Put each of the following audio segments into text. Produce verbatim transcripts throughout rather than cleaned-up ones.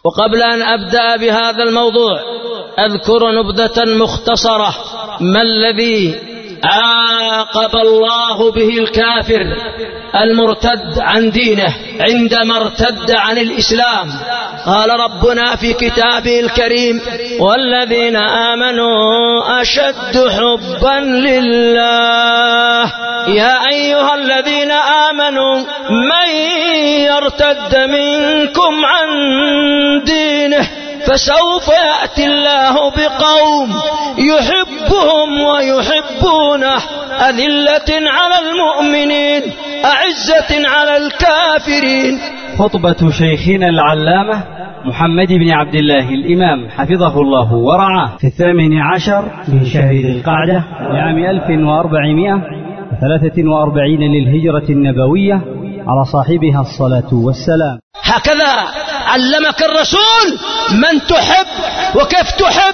وقبل أن أبدأ بهذا الموضوع أذكر نبذة مختصرة ما الذي عاقب الله به الكافر المرتد عن دينه عندما ارتد عن الإسلام. قال ربنا في كتابه الكريم: والذين آمنوا أشد حبا لله. يا أيها الذين آمنوا من يرتد منكم عن دينه فسوف يأتي الله بقوم يحبهم ويحبونه أذلة على المؤمنين أعزة على الكافرين. خطبة شيخنا العلامة محمد بن عبد الله الإمام حفظه الله ورعاه في الثامن عشر من شهر ذي القعدة لعام ألف وأربعمائة وثلاثة وأربعين للهجرة النبوية على صاحبها الصلاة والسلام. هكذا علمك الرسول من تحب وكيف تحب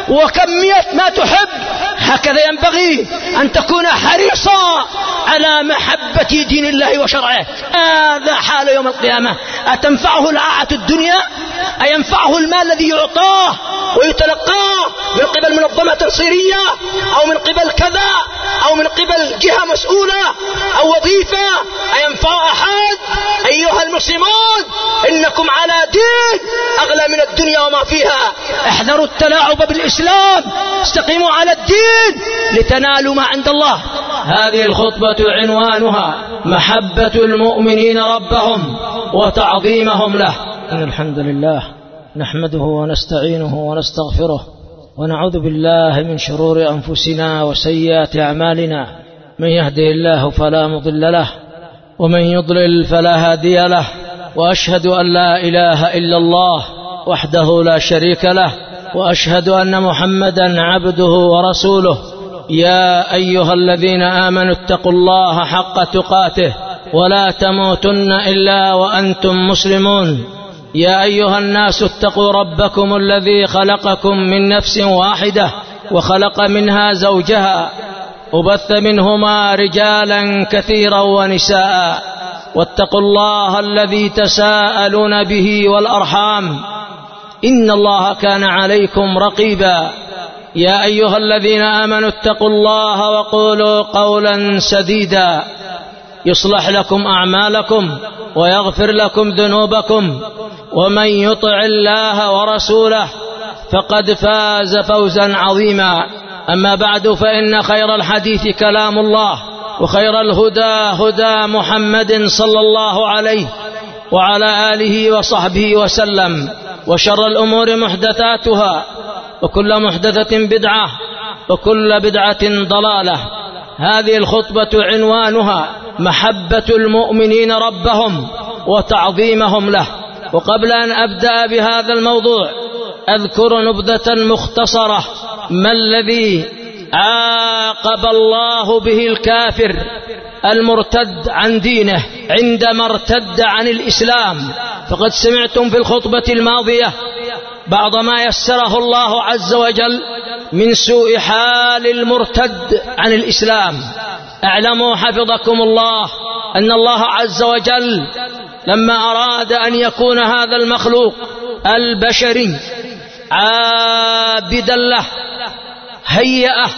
وكمية ما تحب. هكذا ينبغي أن تكون حريصا على محبة دين الله وشرعه. هذا حال يوم القيامة. أتنفعه العاعة الدنيا؟ أينفعه المال الذي يعطاه ويتلقاه من قبل منظمة تنصيرية أو من قبل كذا أو من قبل جهة مسؤولة أو وظيفة؟ أينفع أحد؟ أيها المسلمون، إنكم على دين أغلى من الدنيا وما فيها. احذروا التلاعب بالإسلام، استقيموا على الدين لتنالوا ما عند الله. هذه الخطبة عنوانها محبة المؤمنين ربهم وتعظيمهم له. إن الحمد لله نحمده ونستعينه ونستغفره ونعوذ بالله من شرور أنفسنا وسيئات أعمالنا. من يهده الله فلا مضل له ومن يضلل فلا هادي له، وأشهد أن لا إله إلا الله وحده لا شريك له، وأشهد أن محمدا عبده ورسوله. يا أيها الذين آمنوا اتقوا الله حق تقاته ولا تموتن إلا وأنتم مسلمون. يا أيها الناس اتقوا ربكم الذي خلقكم من نفس واحدة وخلق منها زوجها وبث منهما رجالا كثيرا ونساء، واتقوا الله الذي تساءلون به والأرحام إن الله كان عليكم رقيبا. يا أيها الذين آمنوا اتقوا الله وقولوا قولا سديدا يصلح لكم أعمالكم ويغفر لكم ذنوبكم، ومن يطع الله ورسوله فقد فاز فوزا عظيما. أما بعد، فإن خير الحديث كلام الله، وخير الهدى هدى محمد صلى الله عليه وعلى آله وصحبه وسلم، وشر الأمور محدثاتها، وكل محدثة بدعة، وكل بدعة ضلالة. هذه الخطبة عنوانها محبة المؤمنين ربهم وتعظيمهم له. وقبل أن أبدأ بهذا الموضوع أذكر نبذة مختصرة ما الذي عاقب الله به الكافر المرتد عن دينه عندما ارتد عن الإسلام. فقد سمعتم في الخطبة الماضية بعض ما يسره الله عز وجل من سوء حال المرتد عن الإسلام. اعلموا حفظكم الله أن الله عز وجل لما أراد أن يكون هذا المخلوق البشري عابدا له هيئه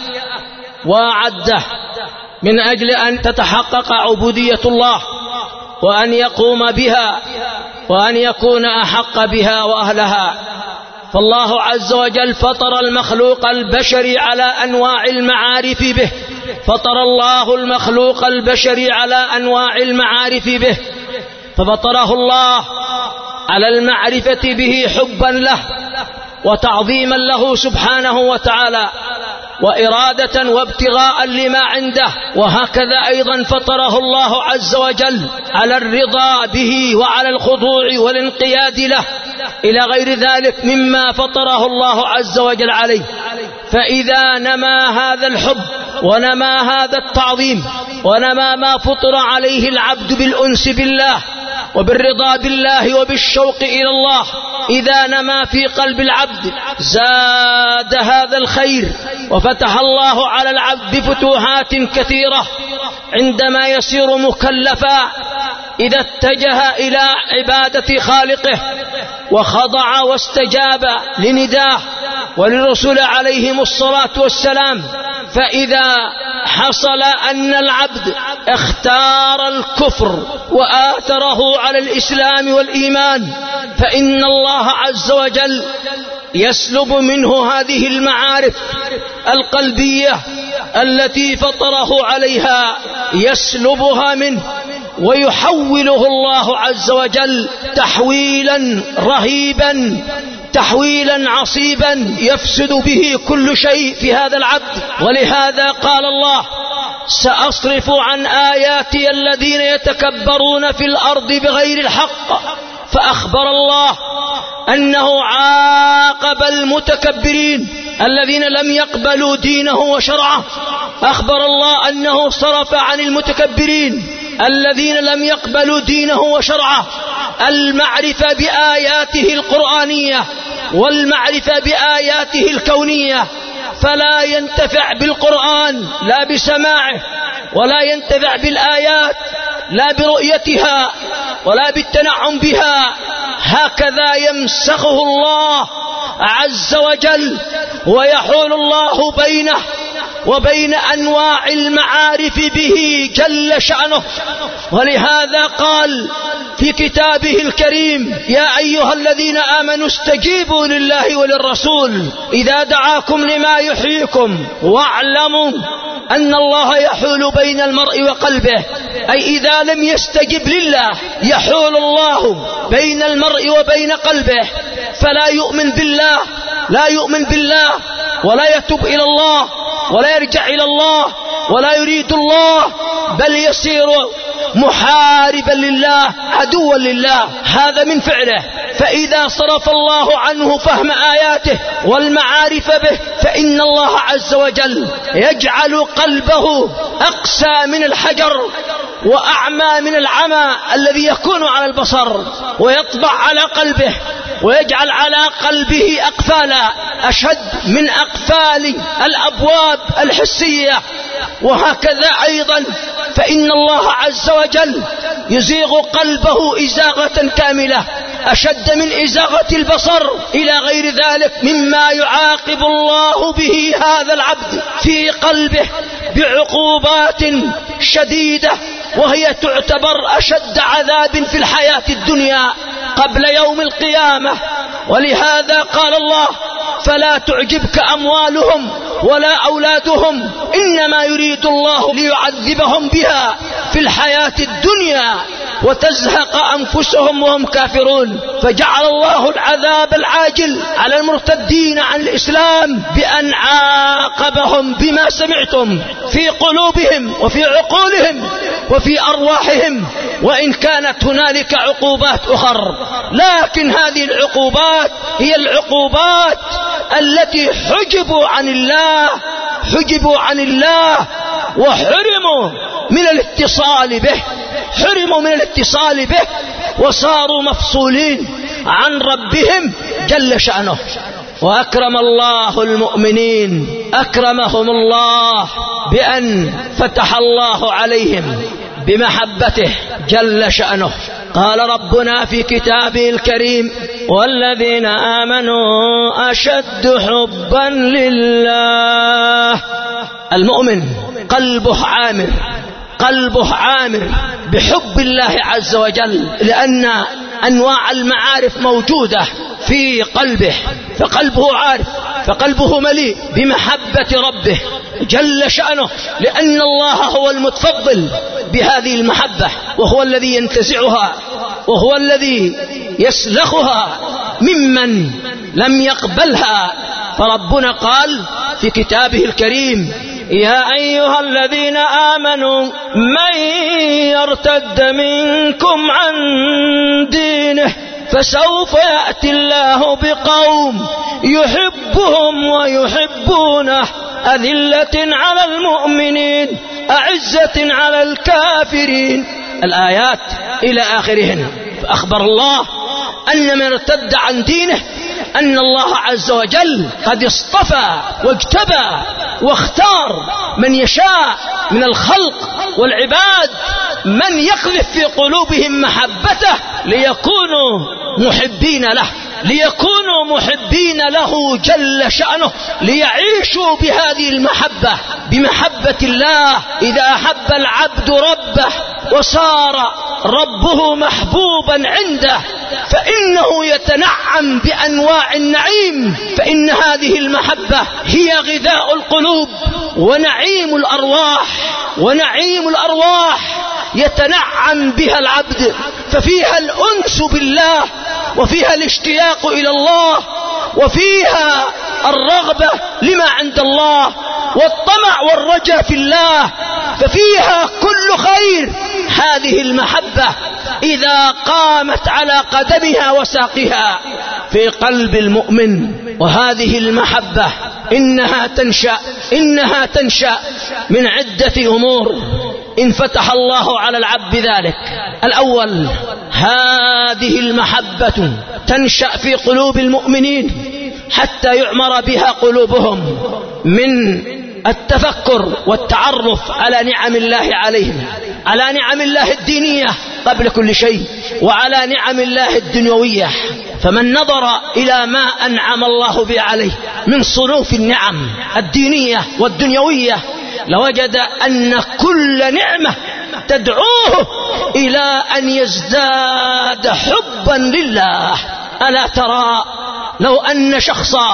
وأعده من أجل أن تتحقق عبودية الله وأن يقوم بها وأن يكون أحق بها وأهلها. فالله عز وجل فطر المخلوق البشري على أنواع المعارف به، فطر الله المخلوق البشري على أنواع المعارف به، ففطره الله على المعرفة به حبا له وتعظيما له سبحانه وتعالى وإرادة وابتغاء لما عنده. وهكذا أيضا فطره الله عز وجل على الرضا به وعلى الخضوع والانقياد له إلى غير ذلك مما فطره الله عز وجل عليه. فإذا نما هذا الحب ونما هذا التعظيم ونما ما فطر عليه العبد بالأنس بالله وبالرضا بالله وبالشوق إلى الله، إذا نما في قلب العبد زاد هذا الخير وفتح الله على العبد بفتوحات كثيرة عندما يصير مكلفا إذا اتجه إلى عبادة خالقه وخضع واستجاب لنداه وللرسول عليهم الصلاة والسلام. فإذا حصل أن العبد اختار الكفر وآثره على الإسلام والإيمان فإن الله عز وجل يسلب منه هذه المعارف القلبية التي فطره عليها، يسلبها منه ويحوله الله عز وجل تحويلا رهيبا، تحويلا عصيبا يفسد به كل شيء في هذا العبد. ولهذا قال الله: سأصرف عن آياتي الذين يتكبرون في الأرض بغير الحق. فأخبر الله أنه عاقب المتكبرين الذين لم يقبلوا دينه وشرعه. أخبر الله أنه صرف عن المتكبرين الذين لم يقبلوا دينه وشرعه المعرفة بآياته القرآنية والمعرفة بآياته الكونية، فلا ينتفع بالقرآن لا بسماعه، ولا ينتفع بالآيات لا برؤيتها ولا بالتنعم بها. هكذا يمسخه الله عز وجل ويحول الله بينه وبين أنواع المعارف به جل شأنه. ولهذا قال في كتابه الكريم: يا أيها الذين آمنوا استجيبوا لله وللرسول إذا دعاكم لما يحييكم واعلموا أن الله يحول بين المرء وقلبه. أي إذا لم يستجب لله يحول الله بين المرء وبين قلبه، فلا يؤمن بالله لا يؤمن بالله ولا يتوب إلى الله ولا يرجع إلى الله ولا يريد الله، بل يصير محاربا لله عدوا لله. هذا من فعله. فإذا صرف الله عنه فهم آياته والمعارف به فإن الله عز وجل يجعل قلبه أقسى من الحجر وأعمى من العمى الذي يكون على البصر، ويطبع على قلبه ويجعل على قلبه أقفالا أشد من أقفال الأبواب الحسية. وهكذا أيضا فإن الله عز وجل يزيغ قلبه إزاغة كاملة أشد من إزاغة البصر إلى غير ذلك مما يعاقب الله به هذا العبد في قلبه بعقوبات شديدة، وهي تعتبر أشد عذاب في الحياة الدنيا قبل يوم القيامة. ولهذا قال الله: فلا تعجبك أموالهم ولا أولادهم إنما يريد الله ليعذبهم بها في الحياة الدنيا وتزهق أنفسهم وهم كافرون. فجعل الله العذاب العاجل على المرتدين عن الإسلام بأن عاقبهم بما سمعتم في قلوبهم وفي عقولهم وفي أرواحهم، وإن كانت هنالك عقوبات أخرى، لكن هذه العقوبات هي العقوبات التي حجبوا عن الله حجبوا عن الله وحرموا من الاتصال به حرموا من الاتصال به وصاروا مفصولين عن ربهم جل شأنه. وأكرم الله المؤمنين أكرمهم الله بأن فتح الله عليهم بمحبته جل شأنه. قال ربنا في كتابه الكريم: والذين آمنوا أشد حبا لله. المؤمن قلبه عامر قلبه عامر بحب الله عز وجل، لأن أنواع المعارف موجودة في قلبه، فقلبه عارف فقلبه مليء بمحبة ربه جل شأنه، لأن الله هو المتفضل بهذه المحبة، وهو الذي ينتزعها وهو الذي يسلخها ممن لم يقبلها. فربنا قال في كتابه الكريم: يا أيها الذين آمنوا من يرتد منكم عن دينه فسوف يأتي الله بقوم يحبهم ويحبونه أذلة على المؤمنين أعزة على الكافرين. الآيات إلى آخرهن. فأخبر الله أن من ارتد عن دينه أن الله عز وجل قد اصطفى واجتبى واختار من يشاء من الخلق والعباد من يقذف في قلوبهم محبته ليكونوا محبين له. ليكونوا محبين له جل شأنه، ليعيشوا بهذه المحبة، بمحبة الله. إذا أحب العبد ربه وصار ربه محبوبا عنده فإنه يتنعم بأنواع النعيم، فإن هذه المحبة هي غذاء القلوب ونعيم الأرواح، ونعيم الأرواح يتنعم بها العبد، ففيها الأنس بالله، وفيها الاشتياق إلى الله، وفيها الرغبة لما عند الله، والطمع والرجاء في الله، ففيها كل خير. هذه المحبة إذا قامت على قدمها وساقها في قلب المؤمن، وهذه المحبة إنها تنشأ إنها تنشأ من عدة أمور إن فتح الله على العبد ذلك. الأول، هذه المحبة تنشأ في قلوب المؤمنين حتى يعمر بها قلوبهم من التفكر والتعرف على نعم الله عليهم، على نعم الله الدينية قبل كل شيء، وعلى نعم الله الدنيوية. فمن نظر إلى ما أنعم الله به عليه من صنوف النعم الدينية والدنيوية لوجد أن كل نعمة تدعوه إلى أن يزداد حبا لله. ألا ترى لو أن شخصا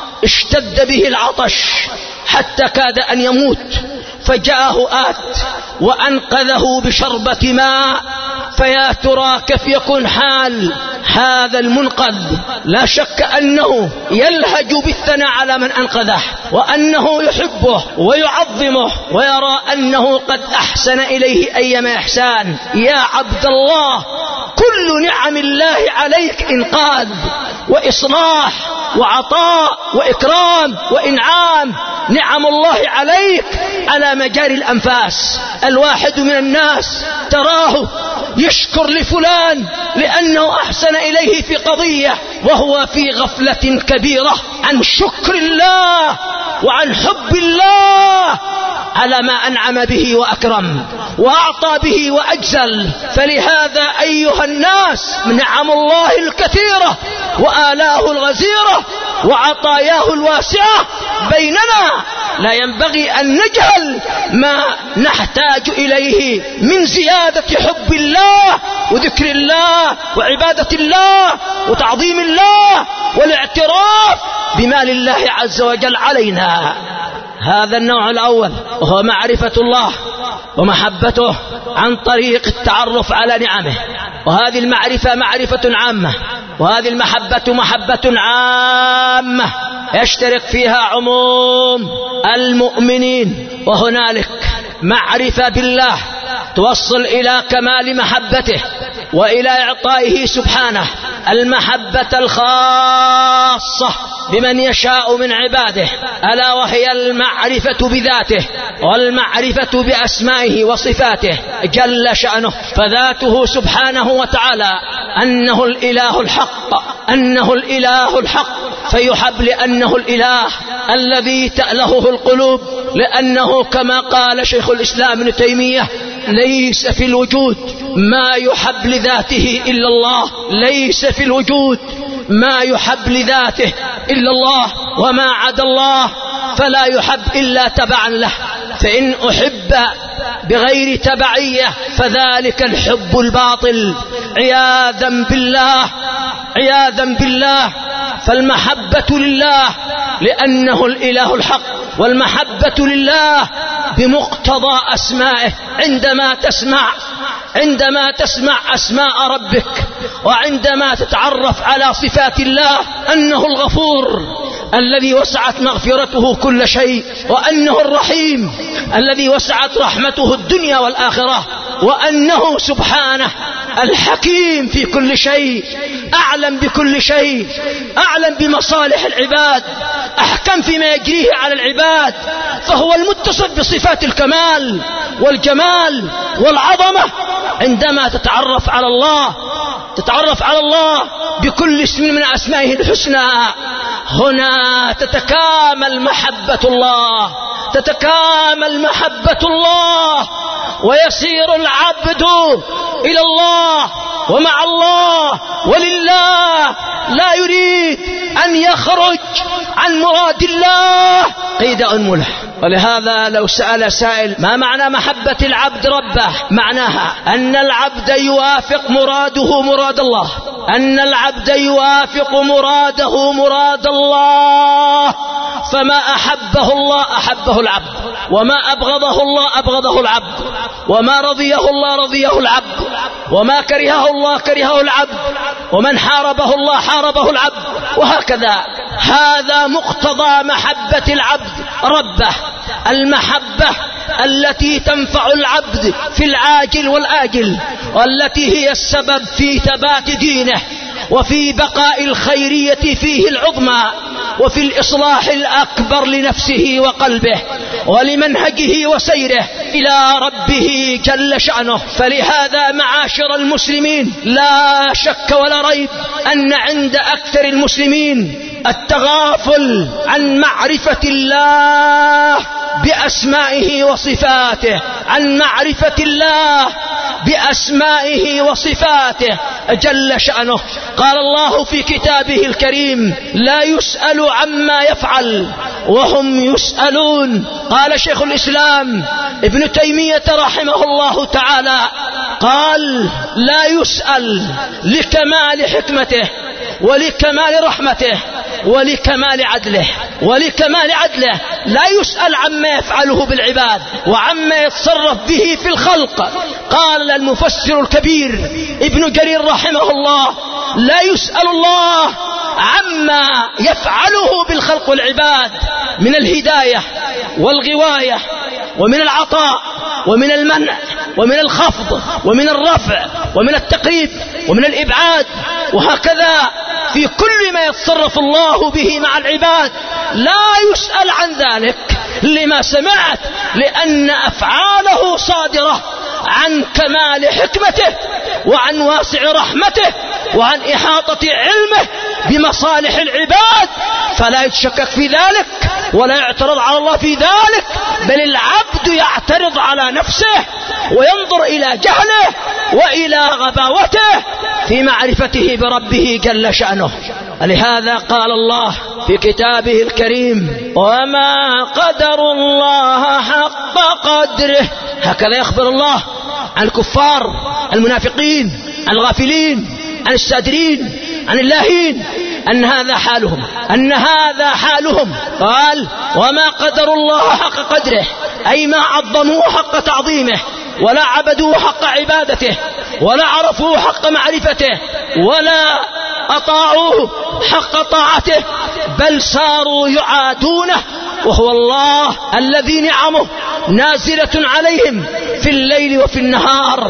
اشتد به العطش حتى كاد أن يموت، فجاءه آت وأنقذه بشربة ماء، فيا ترى كيف يكون حال هذا المنقذ؟ لا شك أنه يلهج بالثناء على من أنقذه، وأنه يحبه ويعظمه، ويرى أنه قد أحسن إليه أيما إحسان. يا عبد الله، كل نعم الله عليك إنقاذ وإصلاح وعطاء وإكرام وإنعام. نعم الله عليك على مجاري الأنفاس. الواحد من الناس تراه يشكر لفلان لأنه أحسن إليه في قضية، وهو في غفلة كبيرة عن شكر الله وعن حب الله على ما أنعم به وأكرم وأعطى به وأجزل. فلهذا أيها الناس، نعم الله الكثيرة وآلاه الغزيرة وعطاياه الواسعة بيننا لا ينبغي أن نجهل ما نحتاج إليه من زيادة حب الله وذكر الله وعبادة الله وتعظيم الله والاعتراف بما لله عز وجل علينا. هذا النوع الأول، وهو معرفة الله ومحبته عن طريق التعرف على نعمه. وهذه المعرفة معرفة عامة، وهذه المحبة محبة عامة يشترك فيها عموم المؤمنين. وهنالك معرفة بالله توصل إلى كمال محبته وإلى إعطائه سبحانه المحبة الخاصة بمن يشاء من عباده، ألا وهي المعرفة بذاته والمعرفة بأسمائه وصفاته جل شأنه. فذاته سبحانه وتعالى أنه الإله الحق، أنه الإله الحق، فيحب لأنه الإله الذي تألهه القلوب، لأنه كما قال شيخ الإسلام ابن تيمية: ليس في الوجود ما يحب لذاته إلا الله، ليس في الوجود ما يحب لذاته إلا الله، وما عدا الله فلا يحب إلا تبعا له. فإن أحب بغير تبعية فذلك الحب الباطل، عياذا بالله عياذا بالله. فالمحبة لله لأنه الإله الحق، والمحبة لله بمقتضى أسمائه. عندما تسمع عندما تسمع أسماء ربك، وعندما تتعرف على صفات الله، أنه الغفور الذي وسعت مغفرته كل شيء، وأنه الرحيم الذي وسعت رحمته الدنيا والآخرة، وأنه سبحانه الحكيم في كل شيء، أعلم بكل شيء، أعلم بمصالح العباد، أحكم فيما يجريه على العباد، فهو المتصف بصفات الكمال والجمال والعظمة. عندما تتعرف على الله تتعرف على الله بكل اسم من أسمائه الحسنى، هنا تتكامل محبة الله تتكامل محبة الله ويصير العبد إلى الله ومع الله ولله، لا يريد أن يخرج عن مراد الله قيد أنمله. ولهذا لو سأل سائل ما معنى محبة العبد ربه، معناها أن العبد يوافق مراده مراد الله، أن العبد يوافق مراده مراد الله، فما أحبه الله أحبه العبد، وما أبغضه الله أبغضه العبد، وما رضيه الله رضيه العبد، وما كرهه الله كرهه العبد، ومن حاربه الله حاربه العبد، وهكذا. هذا مقتضى محبة العبد ربه، المحبة التي تنفع العبد في العاجل والآجل، والتي هي السبب في ثبات دينه وفي بقاء الخيرية فيه العظمى، وفي الإصلاح الأكبر لنفسه وقلبه ولمنهجه وسيره إلى ربه جل شأنه. فلهذا معاشر المسلمين لا شك ولا ريب أن عند أكثر المسلمين التغافل عن معرفة الله بأسمائه وصفاته، عن معرفة الله بأسمائه وصفاته جل شأنه. قال الله في كتابه الكريم لا يسأل عما يفعل وهم يسألون. قال شيخ الإسلام ابن تيمية رحمه الله تعالى قال لا يسأل لكمال حكمته ولكمال رحمته ولكمال عدله، ولكمال عدله لا يسأل عما يفعله بالعباد وعما يتصرف به في الخلق. قال المفسر الكبير ابن جرير رحمه الله لا يسأل الله عما يفعله بالخلق والعباد من الهداية والغواية ومن العطاء ومن المنع ومن الخفض ومن الرفع ومن التقريب ومن الإبعاد، وهكذا في كل ما يتصرف الله به مع العباد لا يسأل عن ذلك. لما سمعت؟ لأن أفعاله صادرة عن كمال حكمته وعن واسع رحمته وعن إحاطة علمه بمصالح العباد، فلا يتشكك في ذلك ولا يعترض على الله في ذلك، بل العبد يعترض على نفسه وينظر إلى جهله وإلى غباوته في معرفته بربه جل شأنه. لهذا قال الله في كتابه الكريم وما قدر الله حق قدره. هكذا يخبر الله عن الكفار المنافقين الغافلين عن السادرين عن اللاهين أن هذا حالهم، أن هذا حالهم. قال وما قدر الله حق قدره، أي ما عظموه حق تعظيمه ولا عبدوه حق عبادته ولا عرفوه حق معرفته ولا أطاعوه حق طاعته، بل صاروا يعادونه، وهو الله الذي نعمه نازلة عليهم في الليل وفي النهار،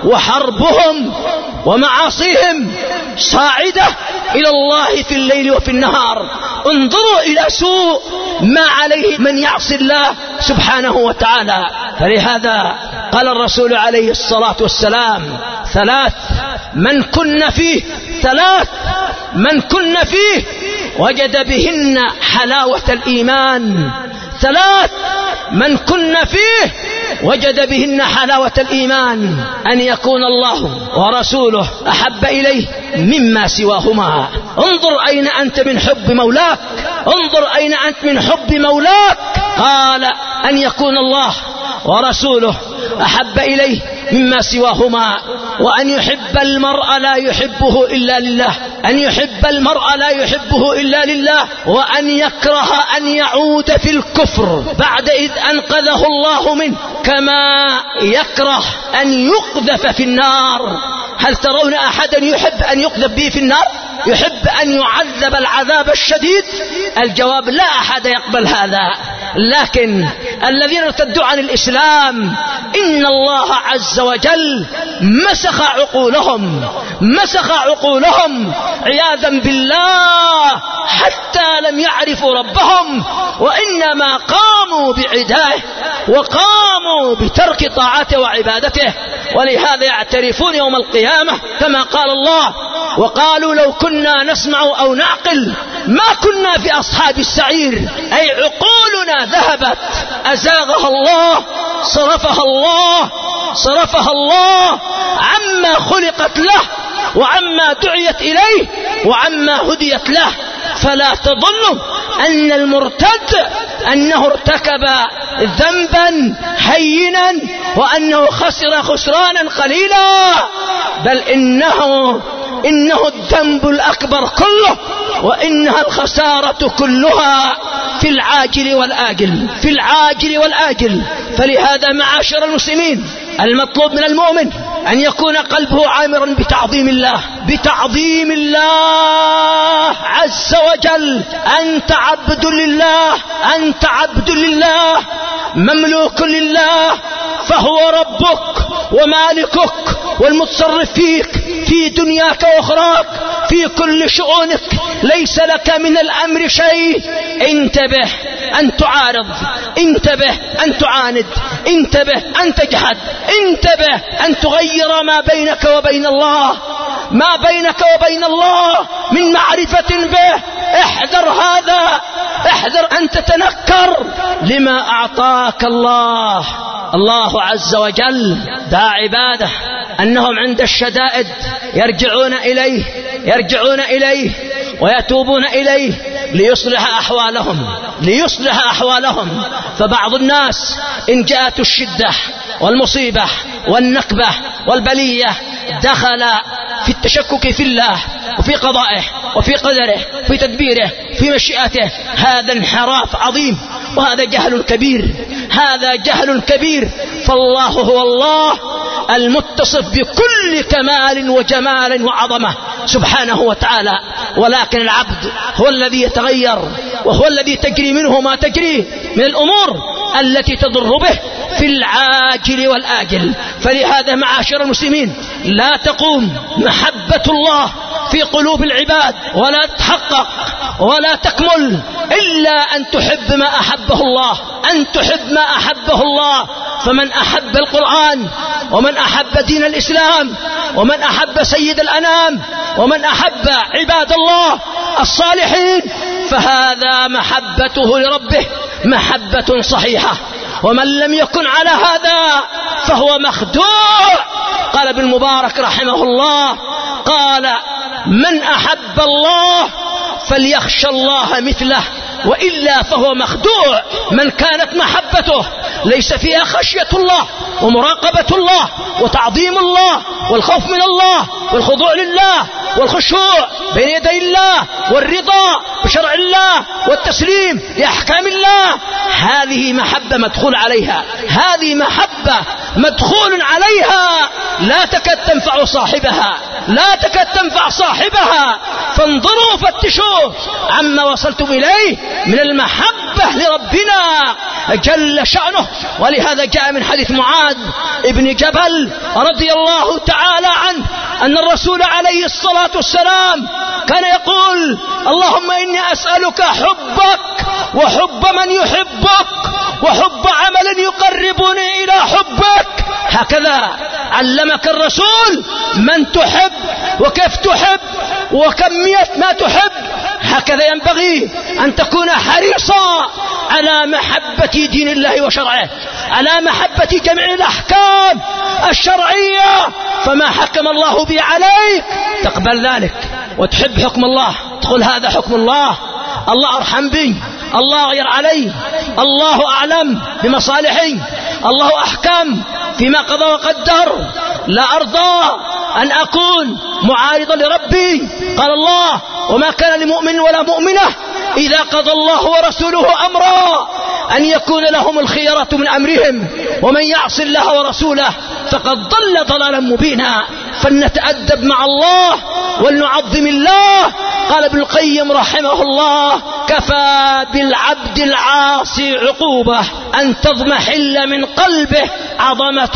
وحربهم ومعاصيهم صاعدة إلى الله في الليل وفي النهار. انظروا إلى سوء ما عليه من يعصي الله سبحانه وتعالى. فلهذا قال الرسول عليه الصلاة والسلام ثلاث من كن فيه ثلاث من كن فيه وجد بهن حلاوة الإيمان. ثلاث من كن فيه وجد بهن حلاوة الإيمان: أن يكون الله ورسوله أحب إليه مما سواهما. انظر أين أنت من حب مولاك، انظر أين أنت من حب مولاك. قال أن يكون الله ورسوله أحب إليه مما سواهما، وأن يحب المرء لا يحبه إلا لله، أن يحب المرء لا يحبه إلا لله، وأن يكره أن يعود في الكفر بعد إذ أنقذه الله منه، كما يكره أن يقذف في النار. هل ترون أحدا يحب أن يقذف به في النار؟ يحب أن يعذب العذاب الشديد؟ الجواب لا أحد يقبل هذا. لكن الذين ارتدوا عن الإسلام إن الله عز وجل مسخ عقولهم مسخ عقولهم عياذا بالله حتى لم يعرفوا ربهم، وإنما قاموا بعداه وقاموا بترك طاعته وعبادته. ولهذا يعترفون يوم القيامة كما قال الله: وقالوا لو كنا نسمع أو نعقل ما كنا في أصحاب السعير. أي عقولنا ذهبت، أزاغها الله، صرفها الله صرفها الله عما خلقت له وعما دعيت إليه وعما هديت له. فلا تظنوا أن المرتد أنه ارتكب ذنبا هينا وأنه خسر خسرانا قليلا، بل إنه إنه الذنب الأكبر كله، وإنها الخسارة كلها في العاجل والآجل، في العاجل والآجل. فلهذا معاشر المسلمين المطلوب من المؤمن أن يكون قلبه عامرا بتعظيم الله، بتعظيم الله عز وجل. أنت عبد لله، أنت عبد لله، مملوك لله، فهو ربك ومالكك والمتصرف فيك في دنياك وأخراك، في كل شؤونك، ليس لك من الأمر شيء. انتبه أن تعارض، انتبه أن تعاند، انتبه أن تجحد، انتبه أن تغير ما بينك وبين الله، ما بينك وبين الله من معرفة به. احذر هذا، احذر أن تتنكر لما أعطاك الله. الله عز وجل دعا عباده أنهم عند الشدائد يرجعون إليه، يرجعون إليه ويتوبون إليه ليصلح أحوالهم، ليصلح أحوالهم. فبعض الناس إن جاءت الشدة والمصيبة والنكبة والبلية دخل في التشكك في الله وفي قضائه وفي قدره وفي تدبيره في مشيئته. هذا انحراف عظيم، وهذا جهل كبير، هذا جهل كبير. فالله هو الله المتصف بكل كمال وجمال وعظمة سبحانه وتعالى، ولكن العبد هو الذي يتغير، وهو الذي تجري منه ما تجري من الأمور التي تضر به في العاجل والآجل. فلهذا معاشر المسلمين لا تقوم محبة الله في قلوب العباد ولا تحقق ولا تكمل إلا أن تحب ما أحبه الله، أن تحب ما أحبه الله. فمن أحب القرآن، ومن أحب دين الإسلام، ومن أحب سيد الأنام، ومن أحب عباد الله الصالحين، فهذا محبته لربه محبة صحيحة. ومن لم يكن على هذا فهو مخدوع. قال ابن المبارك رحمه الله، قال: من أحب الله فليخشى الله مثله، وإلا فهو مخدوع. من كانت محبته ليس فيها خشية الله ومراقبة الله وتعظيم الله والخوف من الله والخضوع لله والخشوع بين يدي الله والرضا بشرع الله والتسليم لأحكام الله، هذه محبة مدخول عليها، هذه محبة مدخول عليها لا تكاد تنفع صاحبها، لا تكاد تنفع صاحبها. فانظروا فتشوا عما وصلتم إليه من المحبة لربنا جل شأنه. ولهذا جاء من حديث معاذ ابن جبل رضي الله تعالى عنه أن الرسول عليه الصلاة والسلام كان يقول: اللهم إني أسألك حبك وحب من يحبك وحب عمل يقربني إلى حبك. هكذا علمك الرسول من تحب وكيف تحب وكمية ما تحب. هكذا ينبغي أن تكون حريصا على محبة دين الله وشرعه، على محبة جميع الأحكام الشرعية. فما حكم الله به عليك تقبل ذلك وتحب حكم الله، تقول هذا حكم الله، الله أرحم بي، الله غير علي، الله أعلم بمصالحي، الله أحكم فيما قضى وقدر. لا أرضى أن أكون معارضا لربي. قال الله: وما كان لمؤمن ولا مؤمنة إذا قضى الله ورسوله أمرا أن يكون لهم الخيرة من أمرهم ومن يعص الله ورسوله فقد ضل ضلالا مبينا. فلنتأدب مع الله ولنعظم الله. قال ابن القيم رحمه الله: كفى بالعبد العاصي عقوبة أن تضمحل من قلبه عظمة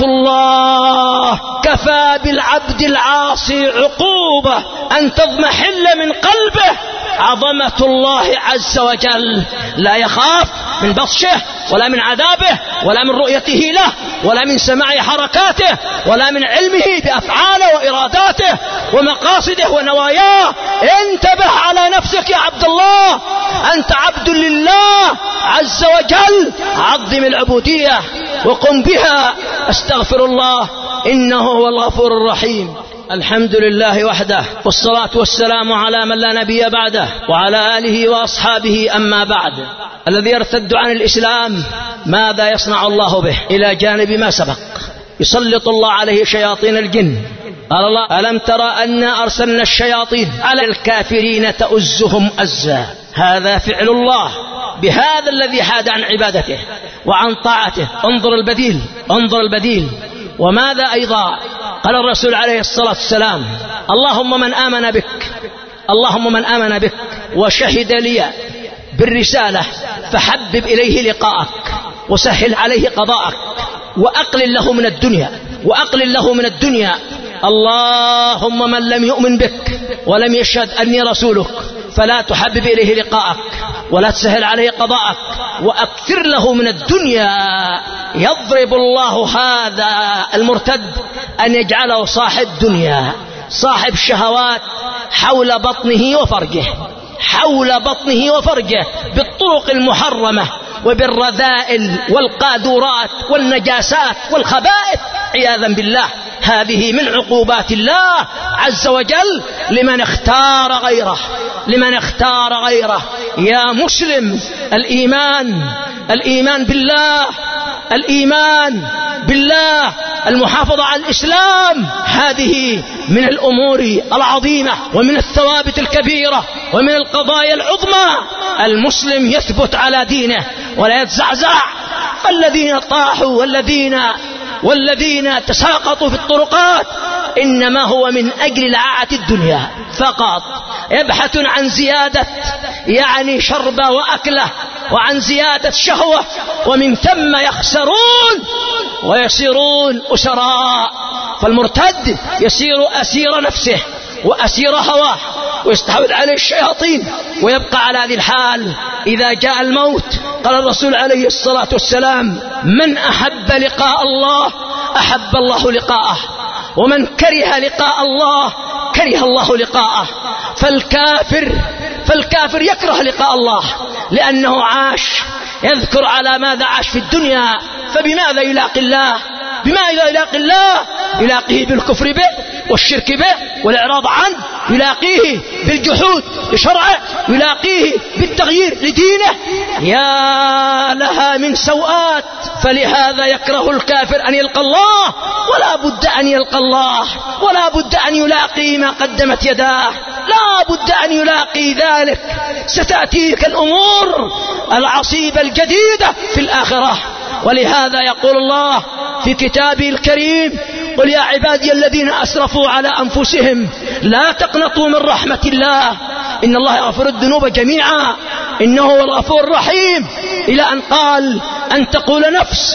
الله. كفى بالعبد العاصي عقوبة أن تضمحل من قلبه عظمة الله عز وجل. لا يخاف من بطشه ولا من عذابه ولا من رؤيته له ولا من سماع حركاته ولا من علمه بأفعاله وإراداته ومقاصده ونواياه. انتبه على نفسك يا عبد الله، أنت عبد لله عز وجل. عظم العبودية وقم بها. استغفر الله إنه هو الغفور الرحيم. الحمد لله وحده، والصلاة والسلام على من لا نبي بعده وعلى آله وأصحابه. أما بعد، الذي يرتد عن الإسلام ماذا يصنع الله به؟ إلى جانب ما سبق يسلط الله عليه شياطين الجن. قال الله: ألم ترى أنا أرسلنا الشياطين على الكافرين تؤزهم أزا. هذا فعل الله بهذا الذي حاد عن عبادته وعن طاعته. انظر البديل، انظر البديل. وماذا أيضا قال الرسول عليه الصلاة والسلام: اللهم من آمن بك، اللهم من آمن بك وشهد لي بالرسالة فحبب إليه لقاءك وسهل عليه قضاءك وأقلل له من الدنيا، وأقلل له من الدنيا. اللهم من لم يؤمن بك ولم يشهد أني رسولك فلا تحبب إليه لقاءك ولا تسهل عليه قضاءك وأكثر له من الدنيا. يضرب الله هذا المرتد أن يجعله صاحب دنيا، صاحب شهوات حول بطنه وفرجه، حول بطنه وفرجه بالطرق المحرمة وبالرذائل والقاذورات والنجاسات والخبائث عياذا بالله. هذه من عقوبات الله عز وجل لمن اختار غيره، لمن اختار غيره. يا مسلم، الإيمان، الإيمان بالله، الإيمان بالله، المحافظة على الإسلام، هذه من الأمور العظيمة ومن الثوابت الكبيرة ومن القضايا العظمى. المسلم يثبت على دينه ولا يتزعزع. الذين طاحوا والذين والذين تساقطوا في الطرقات إنما هو من أجل لعاعة الدنيا فقط، يبحثون عن زيادة يعني شربة وأكلة وعن زيادة شهوة، ومن ثم يخسرون ويصيرون أسراء. فالمرتد يصير أسير نفسه وأسير هواه ويستحوذ عليه الشياطين ويبقى على هذه الحال. إذا جاء الموت قال الرسول عليه الصلاة والسلام: من أحب لقاء الله أحب الله لقاءه، ومن كره لقاء الله كره الله لقاءه. فالكافر فالكافر يكره لقاء الله لأنه عاش يذكر على ماذا عاش في الدنيا. فبماذا يلاقي الله؟ بماذا يلاقي الله؟ يلاقيه بالكفر به والشرك به والإعراض عنه، يلاقيه بالجحود لشرعه، يلاقيه بالتغيير لدينه. يا لها من سوءات. فلهذا يكره الكافر أن يلقى الله، ولا بد أن يلقى الله، ولا بد أن يلاقي ما قدمت يداه، لا بد أن يلاقي ذلك. ستأتيك الأمور العصيبة الجديدة في الآخرة. ولهذا يقول الله في كتابه الكريم: قل يا عبادي الذين أسرفوا على أنفسهم لا تقنطوا من رحمة الله إن الله يغفر الذنوب جميعا إنه هو الغفور الرحيم، إلى أن قال: أن تقول نفس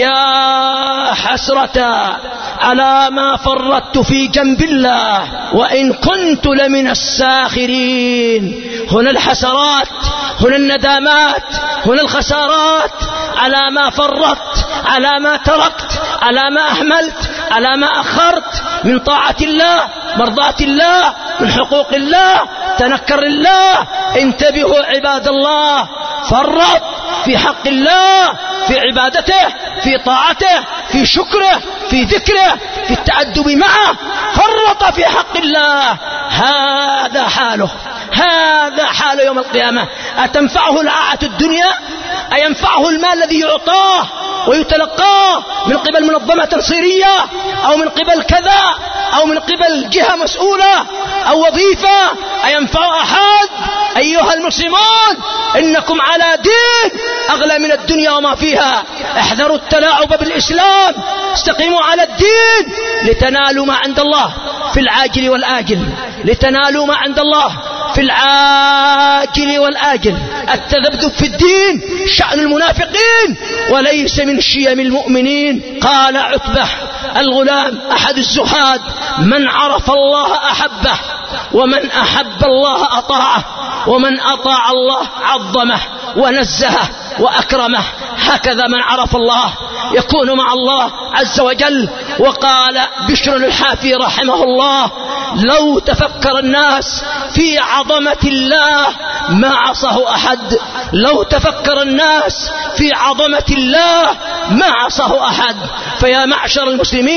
يا حسرة على ما فرطت في جنب الله وإن كنت لمن الساخرين. هنا الحسرات، هنا الندامات، هنا الخسارات على ما فرطت، على ما تركت، على ما أهملت، على ما أخرت من طاعة الله، مرضاة الله، من حقوق الله، تنكر الله. انتبهوا عباد الله، فرط في حق الله، في عبادته، في طاعته، في شكره، في ذكره، في التأدب معه. فرط في حق الله. هذا حاله، هذا حال يوم القيامة. أتنفعه لعاعة الدنيا؟ أينفعه المال الذي يعطاه ويتلقاه من قبل منظمة تنصيرية أو من قبل كذا أو من قبل جهة مسؤولة أو وظيفة؟ أينفع أحد؟ أيها المسلمون، إنكم على دين أغلى من الدنيا وما فيها. احذروا التلاعب بالإسلام، استقيموا على الدين لتنالوا ما عند الله في العاجل والآجل، لتنالوا ما عند الله في العاجل والآجل. التذبذب في الدين شأن المنافقين وليس من شيم المؤمنين. قال عتبة الغلام أحد الزهاد: من عرف الله أحبه، ومن أحب الله أطاعه، ومن أطاع الله عظمه ونزهه وأكرمه. هكذا من عرف الله يكون مع الله عز وجل. وقال بشر الحافي رحمه الله: لو تفكر الناس في عظمة الله ما عصاه أحد، لو تفكر الناس في عظمة الله ما عصاه أحد. فيا معشر المسلمين،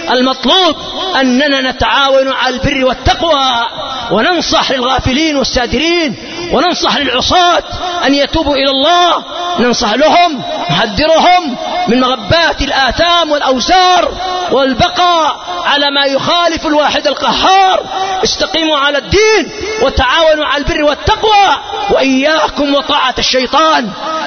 المطلوب أننا نتعاون على البر والتقوى، وننصح للغافلين والسادرين، وننصح للعصاة أن يتوبوا إلى الله، ننصح لهم نحذرهم من مغبات الآثام والأوزار والبقاء على ما يخالف الواحد القهار. استقيموا على الدين وتعاونوا على البر والتقوى، وإياكم وطاعة الشيطان،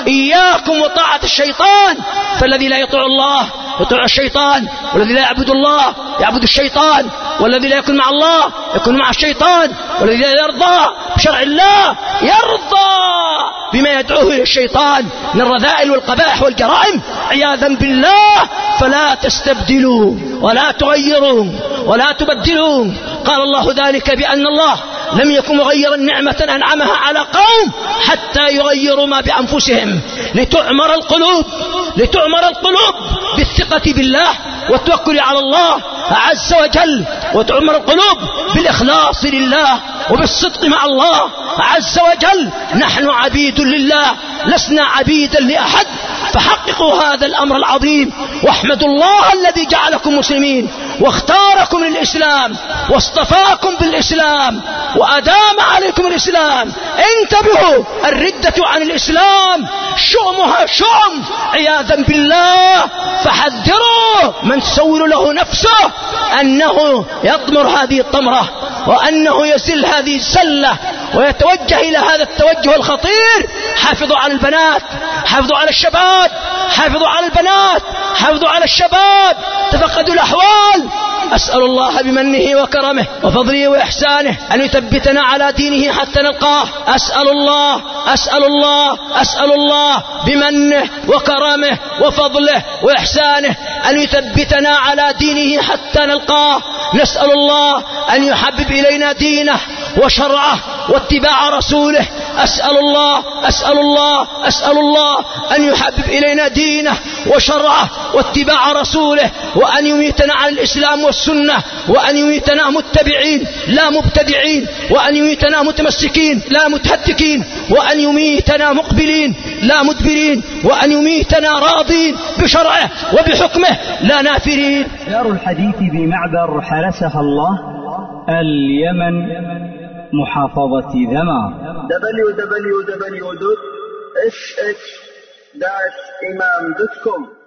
إياكم وطاعة الشيطان، فالذي لا يطيع الله يطيع الشيطان، والذي لا يعبد الله يعبد الشيطان، والذي لا يكون مع الله يكون مع الشيطان، والذي لا يرضى بشرع الله يرضى بما يدعوه إلى الشيطان من الرذائل والقبائح والجرائم عياذا بالله. فلا تستبدلوا ولا تغيروا ولا تبدلوا. قال الله ذلك بأن الله لم يكن مغيرا نعمة أنعمها على قوم حتى يغيروا ما بأنفسهم، لتعمر القلوب لتعمر القلوب بالثقة بالله والتوكل على الله عز وجل، وتعمر القلوب بالإخلاص لله وبالصدق مع الله عز وجل. نحن عبيد لله لسنا عبيدا لأحد، فحققوا هذا الأمر العظيم، واحمدوا الله الذي جعلكم مسلمين واختاركم للإسلام واصطفاكم بالإسلام وأدام عليكم الإسلام. انتبهوا، الردة عن الإسلام شؤمها شؤم عياذا بالله، فحذروا من تسول له نفسه أنه يطمر هذه الطمرة وأنه يزل هذه الزلة ويتوجه إلى هذا التوجه الخطير. حافظوا على البنات، حافظوا على الشباب، حافظوا على البنات، حافظوا على الشباب، تفقدوا الأحوال. أسأل الله بمنه وكرمه وفضله وإحسانه أن يثبتنا على دينه حتى نلقاه. أسأل الله أسأل الله أسأل الله بمنه وكرمه وفضله وإحسانه أن يثبتنا على دينه حتى نلقاه. نسأل الله أن يحبب إلينا دينه وشرعه واتباع رسوله. أسأل الله أسأل الله أسأل الله أن يحبب إلينا دينه وشرعه واتباع رسوله، وأن يميتنا على الإسلام والسنة، وأن يميتنا متبعين لا مبتدعين، وأن يميتنا متمسكين لا متهتكين، وأن يميتنا مقبلين لا مدبرين، وأن يميتنا راضين بشرعه وبحكمه لا نافرين. دار الحديث بمعبر حرسها الله، اليمن، محافظة ذمار. دبليو دبليو دبليو دوت اس اتش داش إمام دوت كوم